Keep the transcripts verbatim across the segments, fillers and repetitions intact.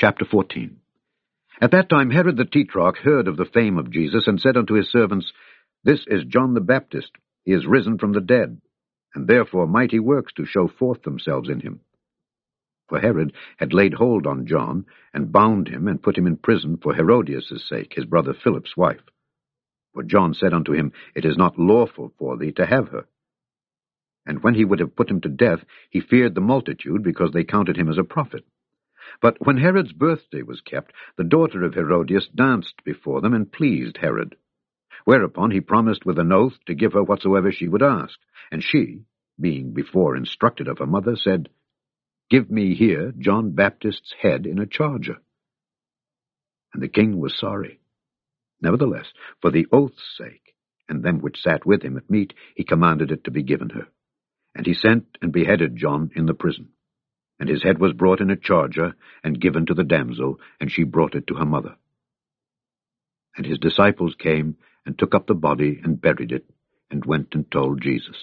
Chapter fourteen. At that time Herod the Tetrarch heard of the fame of Jesus, and said unto his servants, This is John the Baptist. He is risen from the dead, and therefore mighty works do show forth themselves in him. For Herod had laid hold on John, and bound him, and put him in prison for Herodias' sake, his brother Philip's wife. For John said unto him, It is not lawful for thee to have her. And when he would have put him to death, he feared the multitude, because they counted him as a prophet. But when Herod's birthday was kept, the daughter of Herodias danced before them, and pleased Herod. Whereupon he promised with an oath to give her whatsoever she would ask. And she, being before instructed of her mother, said, Give me here John Baptist's head in a charger. And the king was sorry. Nevertheless, for the oath's sake, and them which sat with him at meat, he commanded it to be given her. And he sent and beheaded John in the prison. And his head was brought in a charger, and given to the damsel, and she brought it to her mother. And his disciples came, and took up the body, and buried it, and went and told Jesus.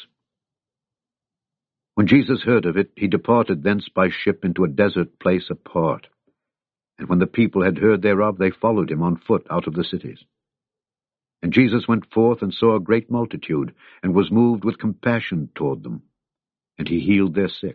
When Jesus heard of it, he departed thence by ship into a desert place apart. And when the people had heard thereof, they followed him on foot out of the cities. And Jesus went forth and saw a great multitude, and was moved with compassion toward them. And he healed their sick.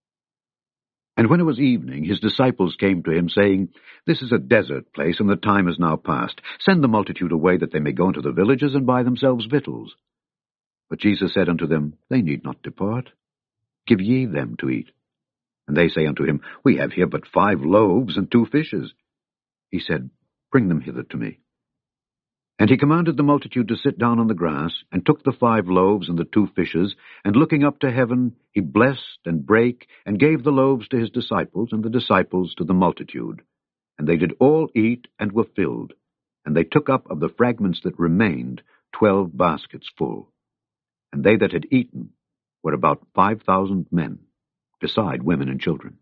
And when it was evening, his disciples came to him, saying, This is a desert place, and the time is now past. Send the multitude away, that they may go into the villages, and buy themselves victuals. But Jesus said unto them, They need not depart. Give ye them to eat. And they say unto him, We have here but five loaves and two fishes. He said, Bring them hither to me. And he commanded the multitude to sit down on the grass, and took the five loaves and the two fishes, and looking up to heaven, he blessed and brake, and gave the loaves to his disciples, and the disciples to the multitude. And they did all eat, and were filled. And they took up of the fragments that remained twelve baskets full. And they that had eaten were about five thousand men, beside women and children.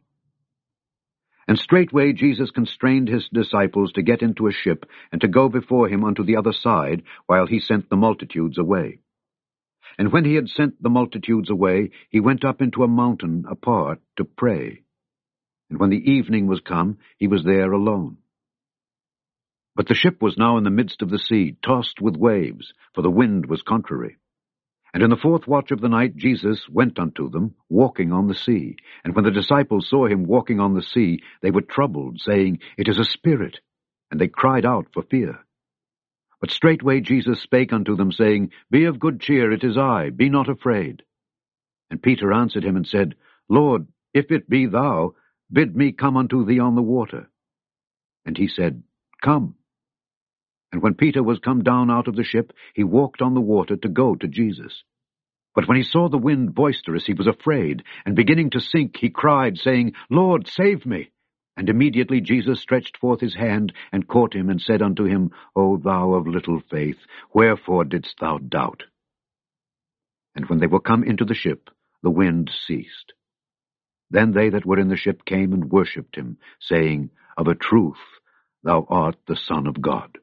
And straightway Jesus constrained his disciples to get into a ship, and to go before him unto the other side, while he sent the multitudes away. And when he had sent the multitudes away, he went up into a mountain apart to pray. And when the evening was come, he was there alone. But the ship was now in the midst of the sea, tossed with waves, for the wind was contrary. And in the fourth watch of the night Jesus went unto them, walking on the sea. And when the disciples saw him walking on the sea, they were troubled, saying, It is a spirit. And they cried out for fear. But straightway Jesus spake unto them, saying, Be of good cheer, it is I, be not afraid. And Peter answered him and said, Lord, if it be thou, bid me come unto thee on the water. And he said, Come. And when Peter was come down out of the ship, he walked on the water to go to Jesus. But when he saw the wind boisterous, he was afraid, and beginning to sink, he cried, saying, Lord, save me. And immediately Jesus stretched forth his hand, and caught him, and said unto him, O thou of little faith, wherefore didst thou doubt? And when they were come into the ship, the wind ceased. Then they that were in the ship came and worshipped him, saying, Of a truth, thou art the Son of God.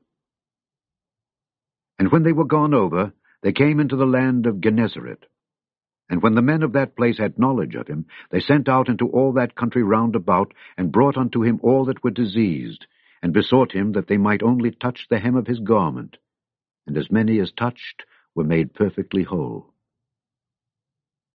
And when they were gone over, they came into the land of Gennesaret. And when the men of that place had knowledge of him, they sent out into all that country round about, and brought unto him all that were diseased, and besought him that they might only touch the hem of his garment. And as many as touched were made perfectly whole.